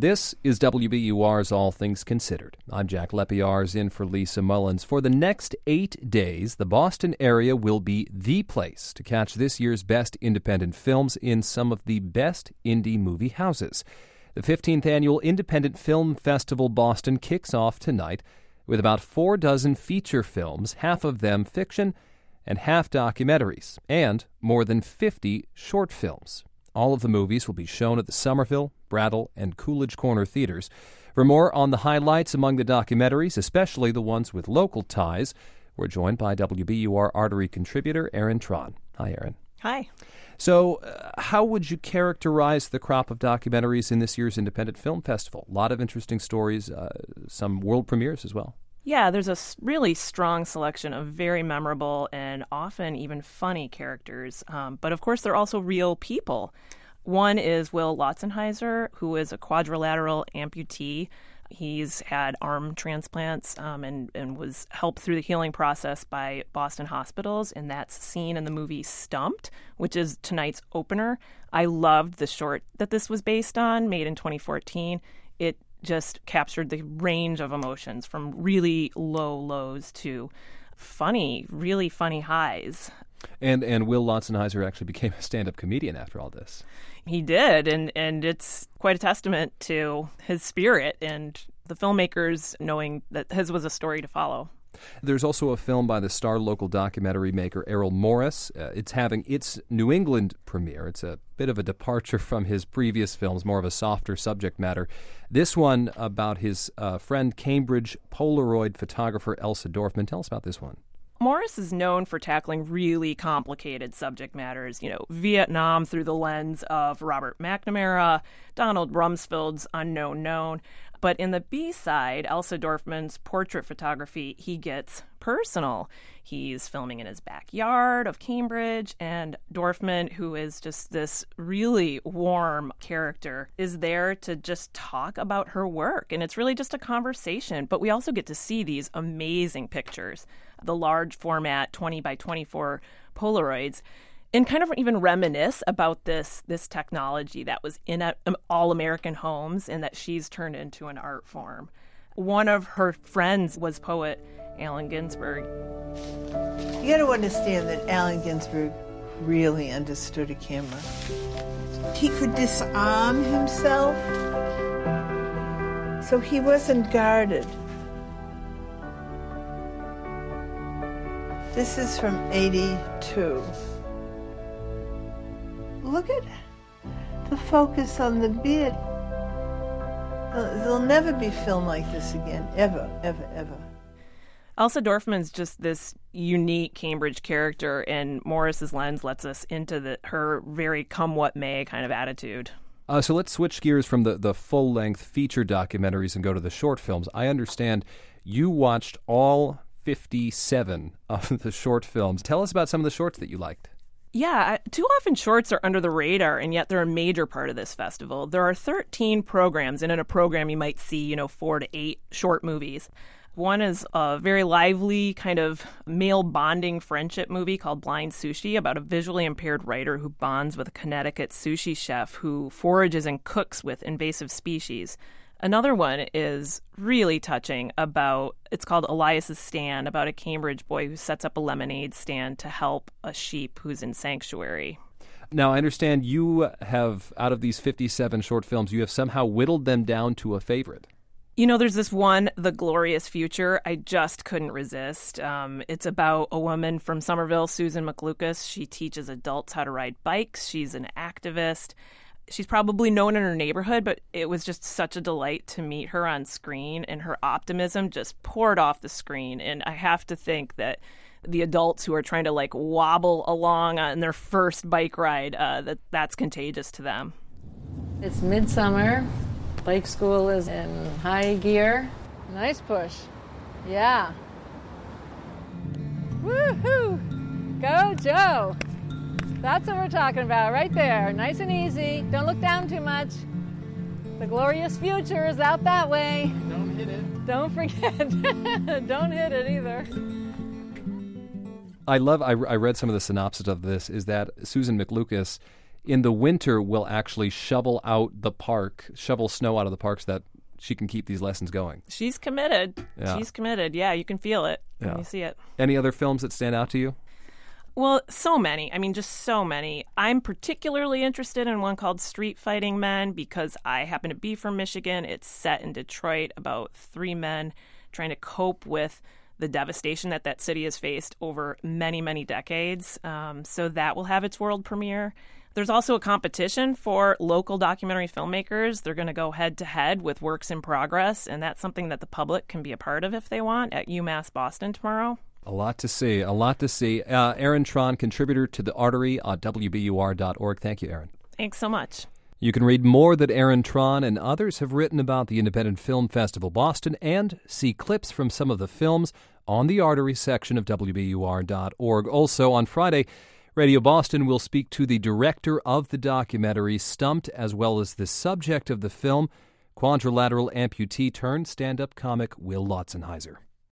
This is WBUR's All Things Considered. I'm Jack Lepiarz in for Lisa Mullins. For the next 8 days, the Boston area will be the place to catch this year's best independent films in some of the best indie movie houses. The 15th Annual Independent Film Festival Boston kicks off tonight with about 4 dozen feature films, half of them fiction and half documentaries, and more than 50 short films. All of the movies will be shown at the Somerville, Brattle, and Coolidge Corner theaters. For more on the highlights among the documentaries, especially the ones with local ties, we're joined by WBUR Artery contributor Erin Tron. Hi, Erin. Hi. So, how would you characterize the crop of documentaries in this year's Independent Film Festival? A lot of interesting stories, some world premieres as well. Yeah, there's a really strong selection of very memorable and often even funny characters. But of course, they're also real people. One is Will Lotzenheiser, who is a quadrilateral amputee. He's had arm transplants and was helped through the healing process by Boston hospitals, and that's seen in the movie Stumped, which is tonight's opener. I loved the short that this was based on, made in 2014. It just captured the range of emotions from really low lows to funny, really funny highs. And Will Lotzenheiser actually became a stand-up comedian after all this. He did, and it's quite a testament to his spirit and the filmmakers knowing that his was a story to follow. There's also a film by the star local documentary maker Errol Morris. It's having its New England premiere. It's a bit of a departure from his previous films, more of a softer subject matter. This one about his friend Cambridge Polaroid photographer Elsa Dorfman. Tell us about this one. Morris is known for tackling really complicated subject matters, Vietnam through the lens of Robert McNamara, Donald Rumsfeld's Unknown Known. But in the B-side, Elsa Dorfman's portrait photography, he gets personal. He's filming in his backyard of Cambridge, and Dorfman, who is just this really warm character, is there to just talk about her work. And it's really just a conversation. But we also get to see these amazing pictures, the large format 20 by 24 Polaroids, and kind of even reminisce about this technology that was in all American homes and that she's turned into an art form. One of her friends was poet Allen Ginsberg. You got to understand that Allen Ginsberg really understood a camera. He could disarm himself, so he wasn't guarded. This is from 82. Look at the focus on the beard. There'll never be film like this again, ever, ever, ever. Elsa Dorfman's just this unique Cambridge character, and Morris's lens lets us into her very come what may kind of attitude. So let's switch gears from the full-length feature documentaries and go to the short films. I understand you watched all 57 of the short films. Tell us about some of the shorts that you liked. Yeah, too often shorts are under the radar, and yet they're a major part of this festival. There are 13 programs, and in a program you might see, 4 to 8 short movies. One is a very lively kind of male bonding friendship movie called Blind Sushi about a visually impaired writer who bonds with a Connecticut sushi chef who forages and cooks with invasive species. Another one is really touching it's called Elias's Stand, about a Cambridge boy who sets up a lemonade stand to help a sheep who's in sanctuary. Now, I understand you have, out of these 57 short films, you have somehow whittled them down to a favorite. There's this one, The Glorious Future, I just couldn't resist. It's about a woman from Somerville, Susan McLucas. She teaches adults how to ride bikes. She's an activist. She's probably known in her neighborhood, but it was just such a delight to meet her on screen, and her optimism just poured off the screen. And I have to think that the adults who are trying to wobble along on their first bike ride, that's contagious to them. It's midsummer. Bike school is in high gear. Nice push. Yeah. Woohoo! Go, Joe! That's what we're talking about right there. Nice and easy. Don't look down too much. The glorious future is out that way. Don't hit it. Don't forget. Don't hit it either. I read some of the synopsis of this, is that Susan McLucas in the winter will actually shovel snow out of the park so that she can keep these lessons going. She's committed. Yeah. She's committed. Yeah, you can feel it when you see it. Any other films that stand out to you? Well, so many. I mean, just so many. I'm particularly interested in one called Street Fighting Men because I happen to be from Michigan. It's set in Detroit about 3 men trying to cope with the devastation that city has faced over many, many decades. So that will have its world premiere. There's also a competition for local documentary filmmakers. They're going to go head-to-head with works in progress, and that's something that the public can be a part of if they want at UMass Boston tomorrow. A lot to see. Erin Tron, contributor to The Artery at WBUR.org. Thank you, Erin. Thanks so much. You can read more that Erin Tron and others have written about the Independent Film Festival Boston and see clips from some of the films on the Artery section of WBUR.org. Also on Friday, Radio Boston will speak to the director of the documentary Stumped, as well as the subject of the film, quadrilateral amputee turned stand-up comic Will Lotzenheiser.